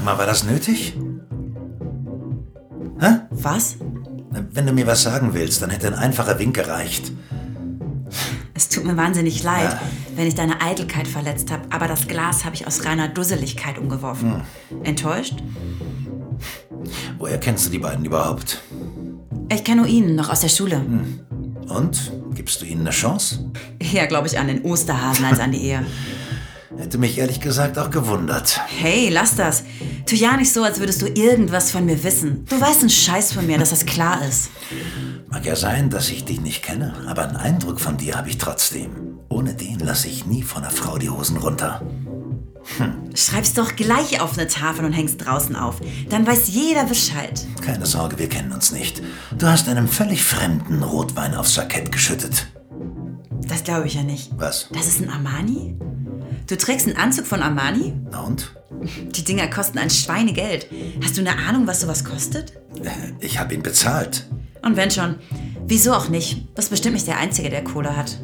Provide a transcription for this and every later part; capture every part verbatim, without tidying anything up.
Sag mal, war das nötig? Hä? Was? Wenn du mir was sagen willst, dann hätte ein einfacher Wink gereicht. Es tut mir wahnsinnig leid, Ja. wenn ich deine Eitelkeit verletzt habe, aber das Glas habe ich aus reiner Dusseligkeit umgeworfen. Hm. Enttäuscht? Woher kennst du die beiden überhaupt? Ich kenne nur ihn, noch aus der Schule. Hm. Und? Gibst du ihnen eine Chance? Eher glaube ich an den Osterhasen als an die Ehe. Hätte mich ehrlich gesagt auch gewundert. Hey, lass das. Tu ja nicht so, als würdest du irgendwas von mir wissen. Du weißt einen Scheiß von mir, dass das klar ist. Mag ja sein, dass ich dich nicht kenne, aber einen Eindruck von dir habe ich trotzdem. Ohne den lasse ich nie von einer Frau die Hosen runter. Hm. Schreib's doch gleich auf eine Tafel und hängst draußen auf. Dann weiß jeder Bescheid. Keine Sorge, wir kennen uns nicht. Du hast einem völlig fremden Rotwein aufs Jackett geschüttet. Das glaube ich ja nicht. Was? Das ist ein Armani? Du trägst einen Anzug von Armani? Na und? Die Dinger kosten ein Schweinegeld. Hast du eine Ahnung, was sowas kostet? Ich habe ihn bezahlt. Und wenn schon, wieso auch nicht? Du bist bestimmt nicht der Einzige, der Kohle hat.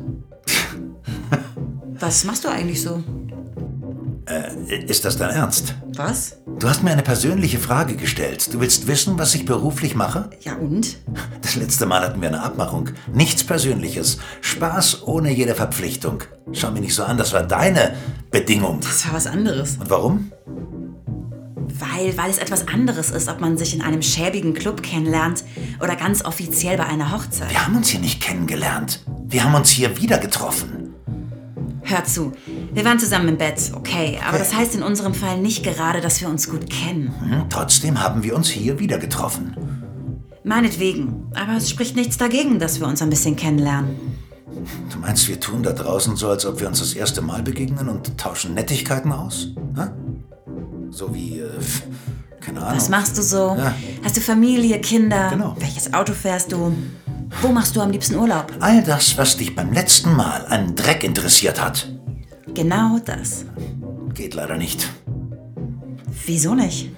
Was machst du eigentlich so? Äh, ist das dein Ernst? Was? Du hast mir eine persönliche Frage gestellt. Du willst wissen, was ich beruflich mache? Ja und? Das letzte Mal hatten wir eine Abmachung. Nichts Persönliches. Spaß ohne jede Verpflichtung. Schau mich nicht so an, das war deine Bedingung. Das war was anderes. Und warum? Weil, weil es etwas anderes ist, ob man sich in einem schäbigen Club kennenlernt oder ganz offiziell bei einer Hochzeit. Wir haben uns hier nicht kennengelernt. Wir haben uns hier wieder getroffen. Hör zu, wir waren zusammen im Bett, okay, aber okay. Das heißt in unserem Fall nicht gerade, dass wir uns gut kennen. Hm, trotzdem haben wir uns hier wieder getroffen. Meinetwegen, aber es spricht nichts dagegen, dass wir uns ein bisschen kennenlernen. Du meinst, wir tun da draußen so, als ob wir uns das erste Mal begegnen und tauschen Nettigkeiten aus? Hä? So wie, äh, keine Ahnung. Was machst du so? Ja. Hast du Familie, Kinder? Genau. Welches Auto fährst du? Wo machst du am liebsten Urlaub? All das, was dich beim letzten Mal einen Dreck interessiert hat. Genau das. Geht leider nicht. Wieso nicht?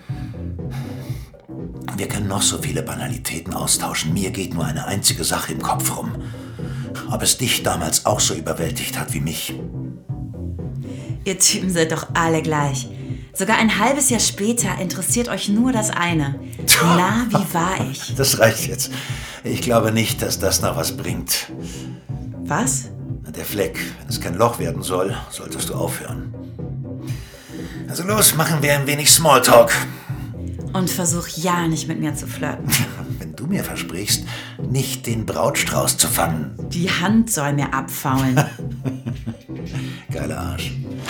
Wir können noch so viele Banalitäten austauschen. Mir geht nur eine einzige Sache im Kopf rum. Ob es dich damals auch so überwältigt hat wie mich. Ihr Typen seid doch alle gleich. Sogar ein halbes Jahr später interessiert euch nur das eine. Na, wie war ich? Das reicht jetzt. Ich glaube nicht, dass das noch was bringt. Was? Der Fleck. Wenn es kein Loch werden soll, solltest du aufhören. Also los, machen wir ein wenig Smalltalk. Und versuch ja nicht mit mir zu flirten. Wenn du mir versprichst, nicht den Brautstrauß zu fangen. Die Hand soll mir abfaulen. Geiler Arsch.